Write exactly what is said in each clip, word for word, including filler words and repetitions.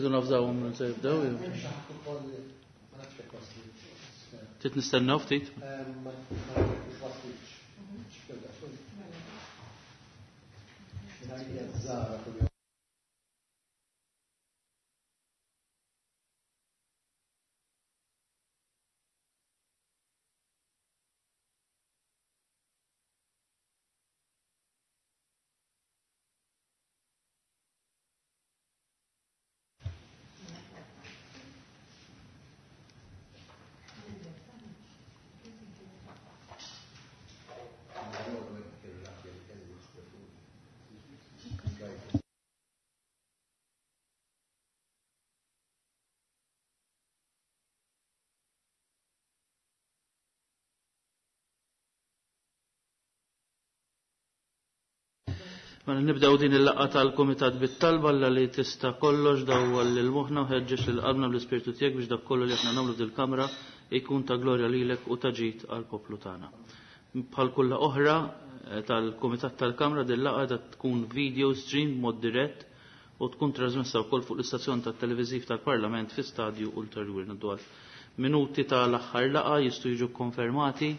Nafżawhom nibdew. Tit nistennew ftit. Ma nibdew din il-laqgħa tal-Kumitat bit-talba li tista' kollox daw l-moħħna u ħeġġeġ lil qalbna bl-ispirtu tiegħek biex dak kollu li aħna nagħmlu fil-Kamra jkun ta' glorja lilek u ta' ġid għall-poplu tagħna. Bħal kulla oħra tal-Kumitat tal-Kamra din laqgħa da tkun video stream mod dirett u tkun trasmessa wkoll fuq l-istazzjon tat-televiżiv tal-Parlament fi stadju ulterjuri nadwar. Minuti tal-aħħar laqgħa jistgħu jiġu konfermati.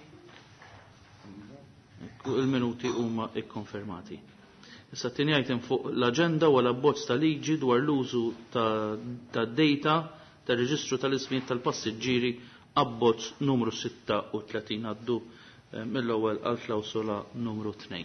Il-minuti huma ikkonfermati. Issa t-tieni item fuq l-aġenda wara abbozz ta' liġi dwar l-użu ta' data ta' reġistru tal-ismijiet tal-passiġġieri abbozz numru sitta u tletin għaddu mill-ewwel għal klawsola numru tnejn.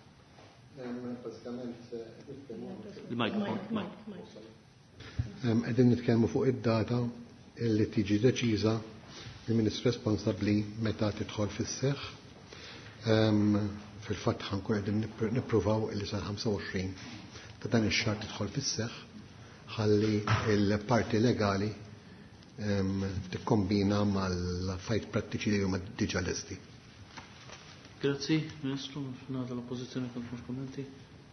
Qegħdin nitkellmu fuq id-data li tiġi deċiża mill-Ministru responsabbli meta tidħol fis-seħħ. Fil-fatt ħankun qegħdin nippruvaw illi sal ħamsa u għoxrin ta' dan ix-xahar tidħol fis-seħħ ħalli l-parti legali tikkombina mal-affarijiet prattiċi li huma diġà lesti. Grazzi, Ministru, nagħta l-Oppożizzjoni kont kommenti.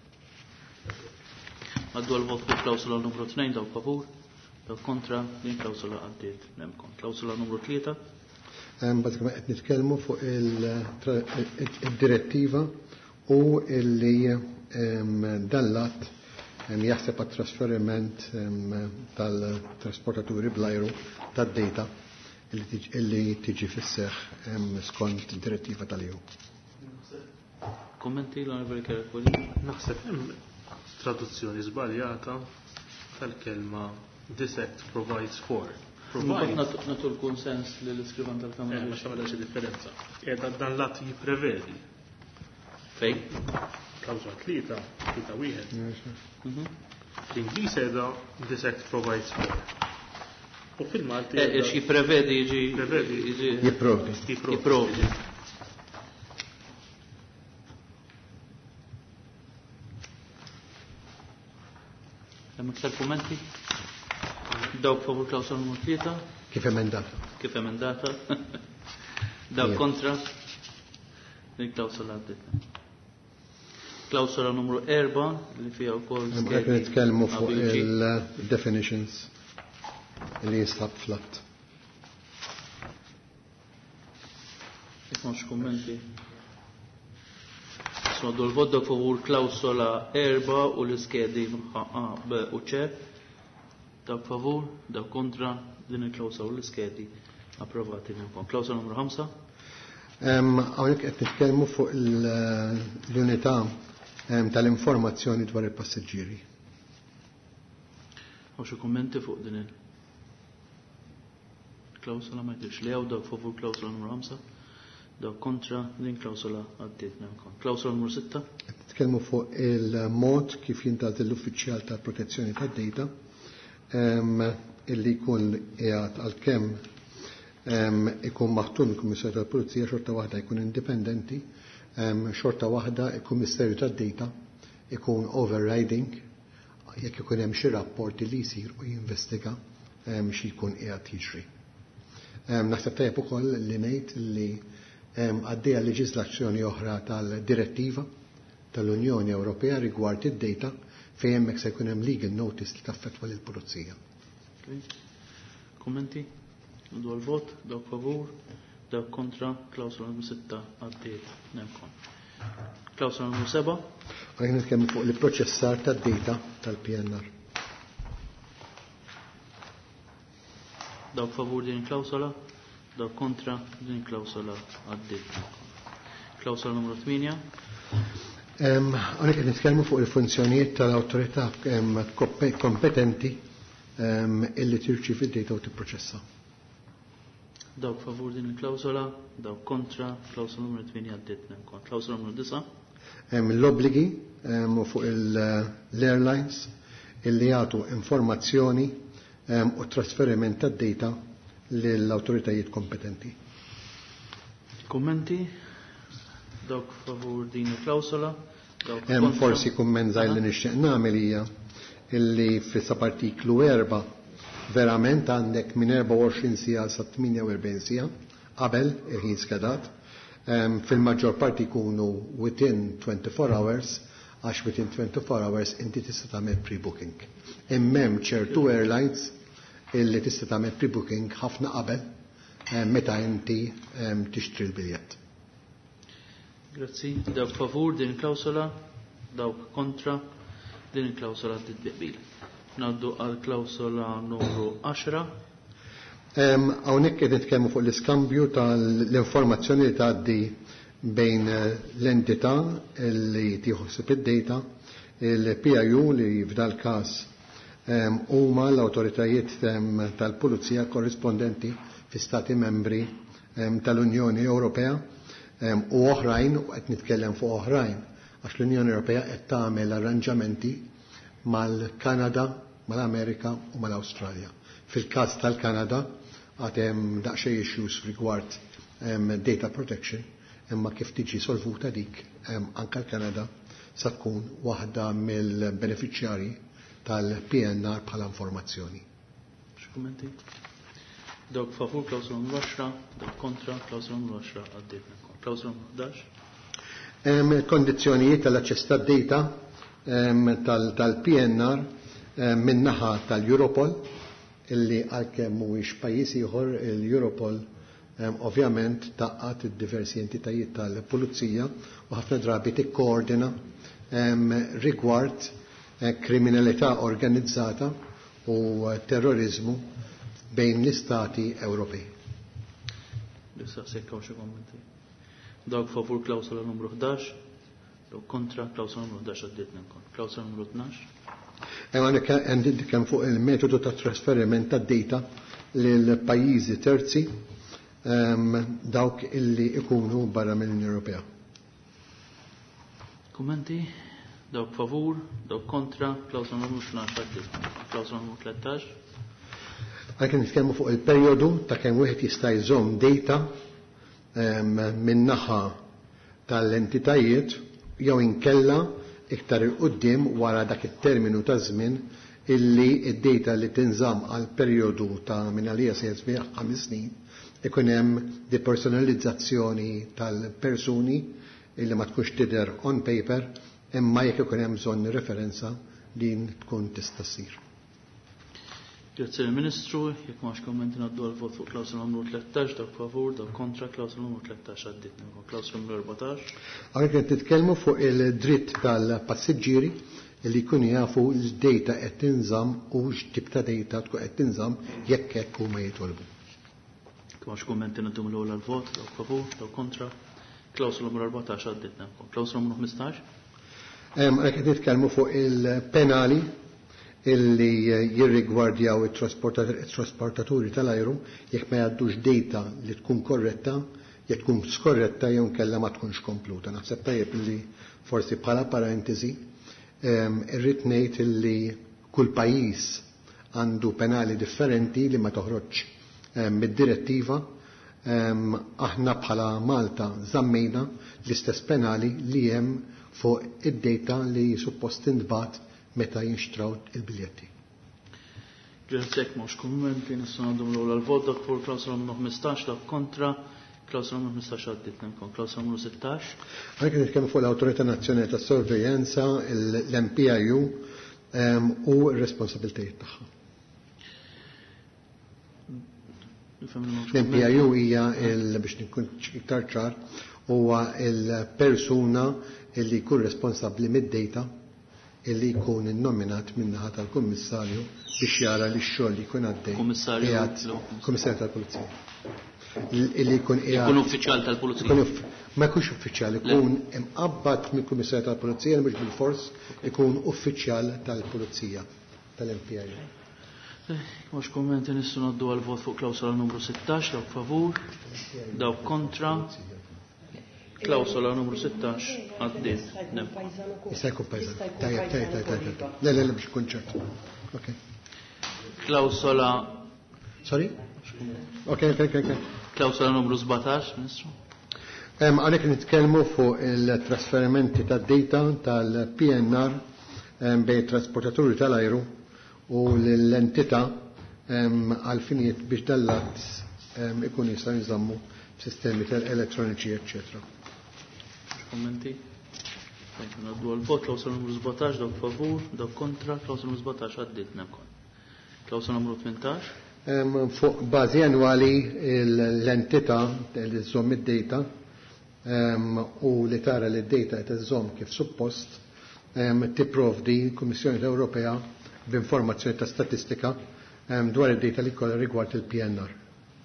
Għaddu għal-vot fuq klawsola numru tnejn daw favur, daw kontra din klawsola għaddiet nemkom. Klawsola numru tlieta. Bażikament qed nitkellmu fuq il-direttiva u illi dan l-att jaħseb għat-trasferiment tal-trasportaturi bl-ajru tad-data illi tiġi fis-seħħ skont id-direttiva tal-ju. Kommenti l-Onorevoli Kerkoli? Naħseb hemm traduzzjoni żbaljata tal-kelma this act provides for. Natu l-konsens li l-iskrivan tal-Kamra. Ma xamela xi differenza. Qiegħda dan l-att jipprevedi. Fejn? Klawżola tlieta, tlieta wieħed. L-Ingliż qiegħda this act provides for. U fil-Malti Ex jipprevedi jiġi jipprovdi. Jipprovdi. Hemm iktar kummenti? Dawk favur klawsola numru tlieta? Kif emendata. Kif emendata? Dawk kontra? Din klawsola għaddit. Klawsola numru erba li fiha wkoll. Qed nitkellmu fuq il-definitions li jinstab fl-att. Mhux kummenti. Soddu l-vot dawk favur klawsola erba u l-iskedi A, B u C. Dawk favur, dawk kontra din il-klawsola u l-iskedi approvati minnkom. Klawsola numru ħamsa. Hawnhekk qed nitkellmu fuq l-unità tal-informazzjoni dwar il-passiġġieri. Għaw xi kummenti fuq din il-klawsola ma jgħidx li hawn dawk favur klawsola numru ħamsa. Dawk kontra din klawsola għaddiet minnkom. Klawsola numru sitta. Qed nitkellmu fuq il-mod kif jintgħati l-uffiċjal tal-protezzjoni tad-data illi jkun qiegħed għalkemm ikun maħtur mill-Kummissarju tal-Pulizija xorta waħda jkun indipendenti, xorta waħda il-Kummissarju tad-Data ikun overriding jekk ikun hemm xi rapporti li jsir u jinvestiga xi jkun qiegħed jiġri. Naħseb tajjeb ukoll li ngħid li għaddejja leġiżlazzjoni oħra tal-direttiva tal-Unjoni Ewropea rigward id-data fejn hemmhekk se jkun hemm legal notice li taffettwa lill-Pulizija. Kummenti? Ndu l-vot, dawk favur, dawk kontra, klawsola numru sitta għaddiet nemkom. Klawsola numru seba. Għajna nitkellmu fuq il-proċessar tad-data tal-P N R. Dawk favur din il-klawsola, dawk kontra din il-klawsola għaddit. Klawsola numru tminja. Għonek qed nitkellmu fuq il-funzjonijiet tal-awtorità kompetenti illi tirċievi d-data u tipproċessa. Dawk favur din il-klawsola, dawk kontra, klawsola numru tminja għaddit. Klawsola numru disa. L-obbligi fuq l-airlines illi jagħtu informazzjoni u trasferiment tad-data lill-awtoritajiet kompetenti. Kummenti? Dawk favur din il-klawsola? Hemm forsi kumment żgħir li nixtieq nagħmel hija illi fis-artiklu erba' verament għandek minn erba' u għoxrin siegħa sa tminja u erbgħin siegħa qabel il-ħin skedat. Fil-maġġor parti jkunu within twenty-four hours għax within twenty-four hours inti tista' tagħmel pre-booking. Imma hemm ċertu airlines illi tista' tagħmel pre-booking ħafna qabel meta inti tixtri l-biljett. Grazzi. Dawk favur din il-klawsola, dawk kontra din il-klawsola titbiqbil. Naddu għal klawsola numru għaxra. Hawnhekk qed nitkellmu fuq l-iskambju tal-informazzjoni li tgħaddi bejn l-entità li tieħosib id-data, il-P I U li f'dal każ huma l-awtoritajiet tal-Pulizija korrispondenti fi stati membri tal-Unjoni Ewropea u oħrajn, u qed nitkellem fuq oħrajn, għax l-Unjoni Ewropea qed tagħmel arranġamenti mal-Kanada, mal-Amerika u mal-Awstralja. Fil-każ tal-Kanada għatem daqsxejn issues rigward data protection, imma kif tiġi solvuta dik anke l-Kanada sa tkun waħda mill-beneficjarji tal-P N R bħala informazzjoni. X'kummenti? Dawk favur klawsola numru għaxra, dawk kontra klawsola numru għaxra għaddietna. Klawsola numru ħdax. Kondizzjonijiet tal-aċċess tad-data tal-P N R min-naħa tal-Europol illi għalkemm mhuwiex pajjiż ieħor il-Europol ovvjament taqqat id-diversi entitajiet tal-Pulizija u ħafna drabi tikkoordina rigward kriminalità organizzata u terrorizmu bejn l-istati Ewropej. Lissa sekkaw xi kommenti. Dawk favur klawsola numru ħdax, dawk kontra klawsola numru ħdax għaddietna nkun. Klawsola numru tnax. Għanek għandid kemm fuq il-metodu ta' trasferiment ta' data l-pajjiżi terzi dawk illi ikunu barra mill-Unjoni Ewropea. Kummenti? Dawk favur, dawk kontra, klawsola numru tnax għaddietna. Klawsola numru tlettax. Għalkemm nitkellmu fuq il-perjodu ta' kemm wieħed jista' jżomm data min-naħa tal-entitajiet jew inkella iktar il-qoddim wara dak it-terminu ta' żmien illi id-data li tinżamm għal perjodu ta' minn għalija se jisbieħ ħames snin ikun hemm depersonalizzazzjoni tal-persuni illi ma tkunx tidher on paper imma jekk ikun hemm bżonn referenza din tkun tista' ssir. Grazie il-Ministru, jekk maħx kommenti naddu għal-vot fuq klawsola numru tlettax, dawk favur, dawk kontra klawsola numru tlettax għadditna. Klawsola numru erbatax. Għalek qed titkellmu fuq il-dritt tal-passiġġieri li jkunu jafu l-data qed tinżamm u x'tip ta' data tkun qed tinżamm jekk hekk huma jitolbu. Jekk maħx kommenti naddu mill-ewwel għal-vot, dawk favur, dawk kontra. Klawsola numru erbatax għadditna. Klawsola numru ħmistax. Għalek qed nitkellmu fuq il-penali illi jirrigwardjaw it-trasportaturi tal-ajru jekk ma jgħaddux data li tkun korretta, jekk tkun skorretta jew nkella ma tkunx kompluta. Naħseb tajjeb li forsi bħala parentesi irrid ngħid illi kull pajjiż għandu penali differenti li ma toħroġ mid-direttiva. Aħna bħala Malta żammejna l-istess penali li hemm fuq id-data li suppost intbagħat meta jinxtraw il-biljetti. Ġersek mux kummenti nissan għandhom l-għol għal-vot dak fuq klawsola numru ħmistax dak kontra klawsola numru ħmistax għadditna nkun klawsola numru sittax. Għalhekk nitkellmu fuq l-Awtorità Nazzjonali tas-Sorveljanza, l-M P I U u r-responsabbiltajiet tagħha. L-M P I U hija biex nkun iktar ċar huwa il-persuna illi jkun responsabbli mid-data illi jkun innominat min-naħa tal-Kummissarju biex jara li x-xogħol li jkun għaddej. Kummissarju qiegħed- Kummissarju tal-Pulizija. Illi jkun qiegħed- Ikun uffiċjal tal-Pulizija. Ikun uff- Ma jkunx uffiċjali, ikun imqabbad mill-Kummissarju tal-Pulizija mhux bil-fors ikun uffiċjal tal-Pulizija tal-M P I. Mux kommenti nissu naddu għal-vot fuq klawsola numru sixtax, dawk favur, dawk kontra. Klawsola numru sixtax, għaddin. Jista' jkun pajżan. Tajjeb, tajjeb, tajjeb, tajjeb. Le, le, le, biex ikun ċert. Ok. Klawsola, Sorry? Ok, ok, ok, ok. klawsola numru sebatax, Ministru. Em, Għalek nitkellmu fuq il-trasferimenti ta' data tal-P N R em, bej trasportaturi tal-ajru u l-entità em, għal-finijiet biex dallat em, ikun jista' jżammu sistemi tal-elettroniċi, eccetera. Kommenti? Naddu għal-vot, klawsola numru sebatax, dawk favur, dawk kontra, klawsola numru sebatax għaddit nemkon. Klawsola numru tmintax, Em, Fuq bażi annwali l-entità li żomm id-data em, u li tara li d-data qed iżomm kif suppost em, tipprovdi l-Kummissjoni Ewropea b'informazzjoni ta' statistika em, dwar id-data li kollha rigward il-P N R.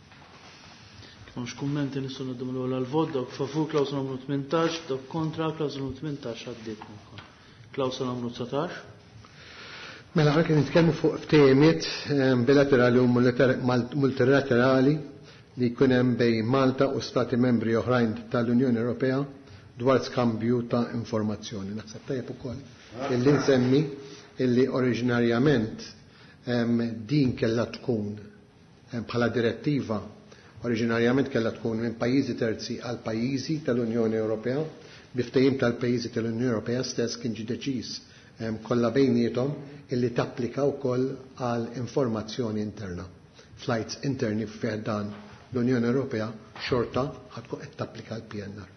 mux kommenti nissu naddu għal-vot, dawk favur, klawsola numru tmintax, dawk kontra, klawsola numru tmintax għaddit nemkon. Klawsola numru tsatax, Mela għalek nitkellmu fuq ftehimiet em, bilaterali u multiter- mal- multilaterali li jkun hemm bej Malta u stati membri oħrajn tal-Unjoni Ewropea dwar skambju ta' informazzjoni. Naħseb tajjeb ukoll illi nsemmi illi oriġinarjament em, din kellha tkun em, bħala direttiva oriġinarjament kellha tkun minn pajjiżi terzi għal pajjiżi tal-Unjoni Ewropea biftehim tal-pajjiżi tal-Unjoni Ewropea stess kien ġi deċiż em, kollha bejniethom illi tapplika wkoll għal informazzjoni interna. Flights interni fih dan l-Unjoni Ewropea xorta ħadkun qed tapplika l-P N R.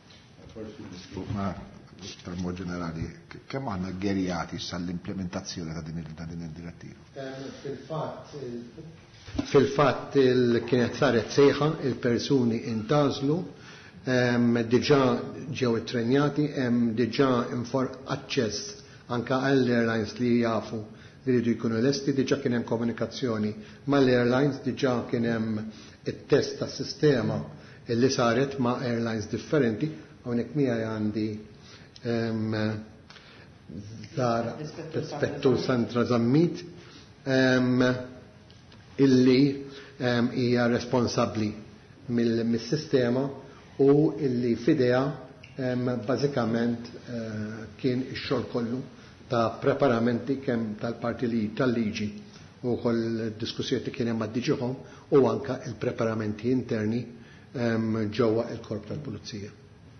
Ma iktar mod ġenerali, kemm għandna gerjati sal-implementazzjoni ta' din il- ta' din id-direttiva? Fil-fatt kienet saret sejħa il-persuni intażlu em, diġà ġew ittrenjati, hemm diġà infor aċċess anka għall-airlines li jafu li jridu jkunu lesti, diġà kien hemm komunikazzjoni mal-airlines, diġà kien hemm it-test tas sistema li saret ma' airlines differenti, hawnhekk miegħi għandi em, dar Spettur Sandra Zammit em, illi em, hija responsabbli mill-sistema u illi fidea em, bażikament eh, kien ix-xogħol kollu ta' preparamenti kemm tal-parti li tal-liġi u koll diskussjoni kien hemm għaddiġihom u anka il-preparamenti interni em, ġewwa il-korp tal-Pulizija.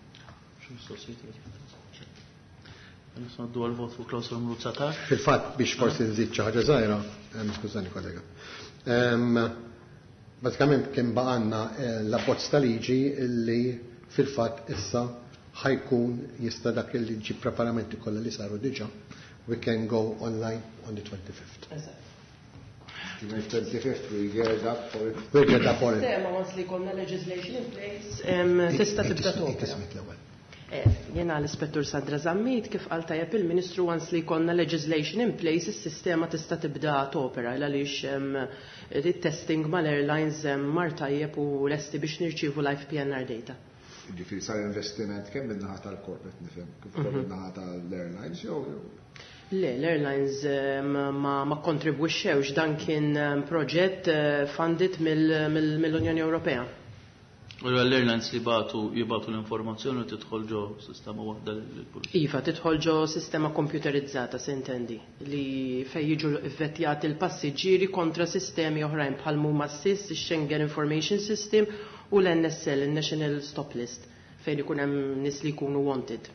Naddu għal-vot fuq klawsola numru tsatax. Fil-fatt biex forsi nżid xi ħaġa żgħira, em, skużani kollega. Em, Bażikament kien baqanna eh, l-abbozz ta' liġi illi fil-fatt issa ħajkun jista' dak il-liġi preparamenti kollha li saru diġà. We can go online on the twenty-fifth. twenty-fifth we geared up for it. We'll get up for it. Sistema once li konna legislation in place, em, tista' tibda topera. Ismet l-ewwel. Eh, Jena l-Ispettur Sandra Zammit kif qal tajjeb il-Ministru once li konna legislation in place, is-sistema tista' tibda topera għaliex em, it-testing mal-airlines em, mar tajjeb u lesti biex nirċievu live P N R data. Ġifieri sar investiment kemm min-naħa tal-corporate nifhem, kif ukoll min-naħa tal-airlines jew Le, l-airlines em, ma, ma kontribwixxewx, dan kien em, proġett eh, funded mill- mill- mill-Unjoni Ewropea. U l-airlines li batu jibatu l-informazzjoni u tidħol ġo sistema waħda l-pulizija. Iva, tidħol ġo sistema computerizzata, se intendi, li fej jiġu vetjati l-passiġġieri kontra sistemi oħrajn bħal huma S I S, Schengen Information System u l-N S L, il-National Stop List, fejn ikun hemm nies li jkunu wanted.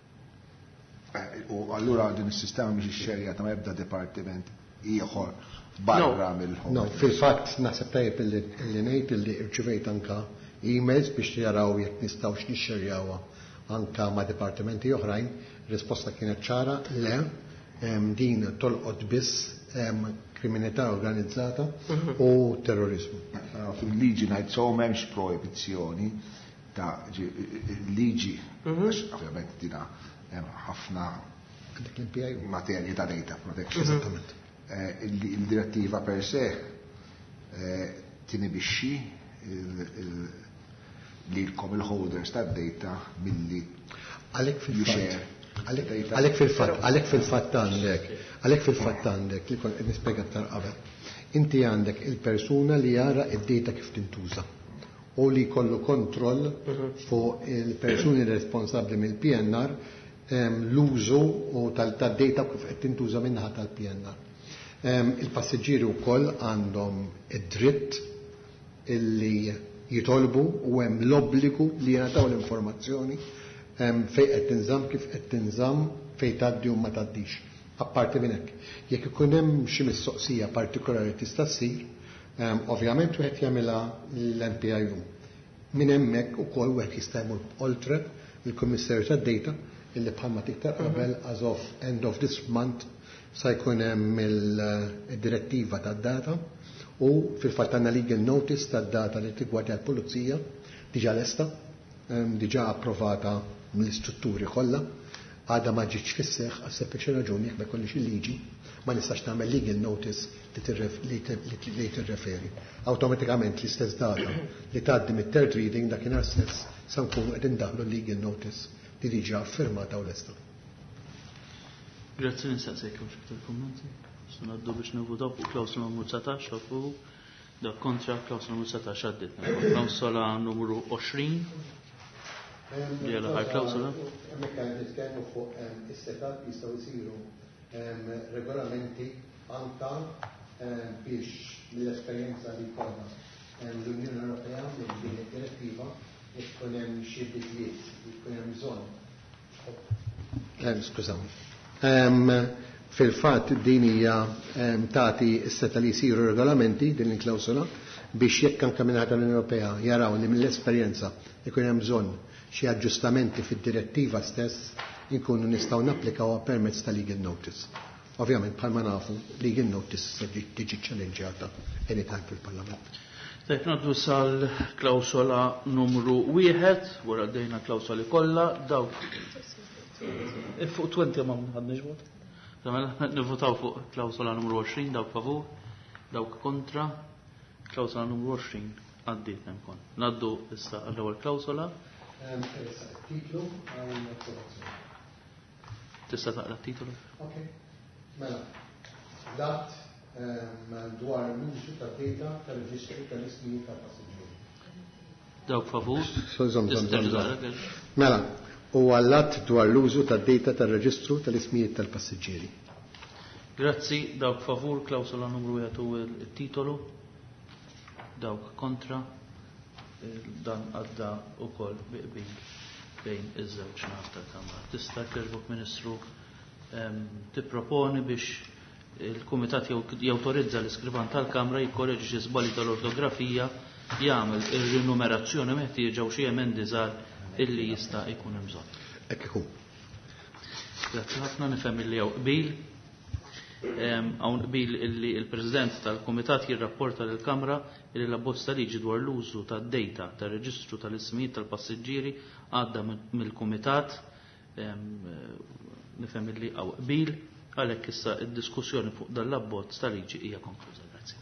u allura din is-sistema mhix ixxerja ta' ebda dipartiment ieħor barra mill-ħom. No, fil-fatt naħseb tajjeb illi ngħid illi rċivejt anka emails biex jaraw jekk nistgħux nixxerjawha anka ma' dipartimenti oħrajn, risposta kienet ċara le em, din tolqot biss em, kriminalità organizzata u terrorizmu. Uh, Fil-liġi ngħid so m'hemmx proibizzjoni ta' ġi- liġi, għax ovvjament dina hemm ħafna materji ta' data protection. Esattament. Eh, il- Il-direttiva per se eh, tinibixxi il- il- lilkom il-holders ta' data milli Għalek you fil-fatt. share. Għalek għalek fil-fatt, għalek fil-fatt għandek, għalek fil-fatt għandek, li kon nispjega aktar qabel. Inti għandek il-persuna li jara id-data kif tintuża u li kollu kontroll fuq il-persuni responsabbli mill-P N R em, l-użu u tal-data kif qed tintuża minnaħa tal-P N R. Em, Il-passiġġieri wkoll għandhom id-dritt illi jitolbu u hemm l-obbligu li jingħataw l-informazzjoni em, fej qed tinżamm kif qed tinżamm fej tgħaddi u ma tgħaddix. Apparti minn hekk, jekk ikun hemm xi mistoqsija partikolari tista' ssir, em, ovvjament wieħed jagħmilha l-N P I U. Minn hemmhekk ukoll wieħed jista' jmur oltre il-Kummissarju tad-Data illi bħalma tiktar qabel as of end of this month sa jkun hemm il-direttiva tad-data u fil-fatt għandna legal notice tad-data li tigwardja l-Pulizija diġà lesta, em, diġà approvata mill-istrutturi kollha, għadha ma ġietx fis-seħħ għal sempliċi raġuni jekk ma jkollix il-liġi ma nistax tagħmel legal notice li tirref- li tir- li- li tirreferi. Awtomatikament l-istess data li tgħaddi mit-third reading dakinhar stess se nkunu qed indaħlu legal notice li diġà affirmata u lesta. Grazzi nistaqsejk u xiktar kommenti. Se ngħaddu biex nivvotaw fuq klawsola numru tsatax dak fuq dak kontra klawsola numru tsatax għaddit. Klawsola numru għoxrin. Li għal ħar klawsola? Mekka nitkellmu fuq is-setat jistgħu jsiru regolamenti anka biex mill-esperjenza li jkollna l-Unjoni Ewropea minn din id-direttiva jkun hemm xi bidliet, jkun hemm bżonn. Skużawni. Fil-fatt din hija tagħti s-seta li jsiru regolamenti din il-klawsola biex jekk anke minn l-Unjoni Ewropea jaraw li mill-esperjenza jkun hemm bżonn xi aġġustamenti fid-direttiva stess inkunu nistgħu napplikawha permezz ta' legal notice. Ovvjament bħalma nafu legal notice se tiġi ċċallenġjata anytime fil-Parlament. Tajt naddu sal-klawsola numru wieħed, wara dejna klawsoli kollha, dawk. E fuq twenty ma ħadniex vot. Mela nivvotaw fuq klawsola numru għoxrin, dawk favur, dawk kontra. Klawsola numru għoxrin għaddiet nemkon. Naddu issa għall-ewwel klawsola. Titlu għal-approvazzjoni. Tista' taqra t-titolu? Ok. Mela, dat dwar l-użu ta' data tal-reġistru tal-ismijiet tal-passiġġieri. Dawk favur. Zom, zom, Tista' zom, zom. taqra? Mela, u għallat dwar l-użu ta' data tal-reġistru tal-ismijiet tal-passiġġieri. Grazzi, dawk favur, klawsola numru wieħed u il-titolu. Dawk kontra. Dan għadda u koll biqbil bejn iż-żewġ naħat tal-Kamra. Tista' kierbuk Ministru tipproponi biex il-Kumitat jawtorizza l-iskriban tal-Kamra jikkorreġi xi żbalji tal-ortografija jagħmel ir-rinumerazzjoni meħtieġa u xi emendi żgħar illi jista' jkun hemm bżonn. Hekk ikun. Grazzi ħafna nifhem illi hawn qbil. Hawn qbil illi l-President tal-Kumitat jirrapporta lill-Kamra illi l-abbozz ta' liġi dwar l-użu tad-data tar-reġistru tal-ismijiet tal-passiġġieri għadda mill-Kumitat nifhem illi hawn qbil għalhekk issa d-diskussjoni fuq dan l-abbozz ta' liġi hija konkluża. Grazzi.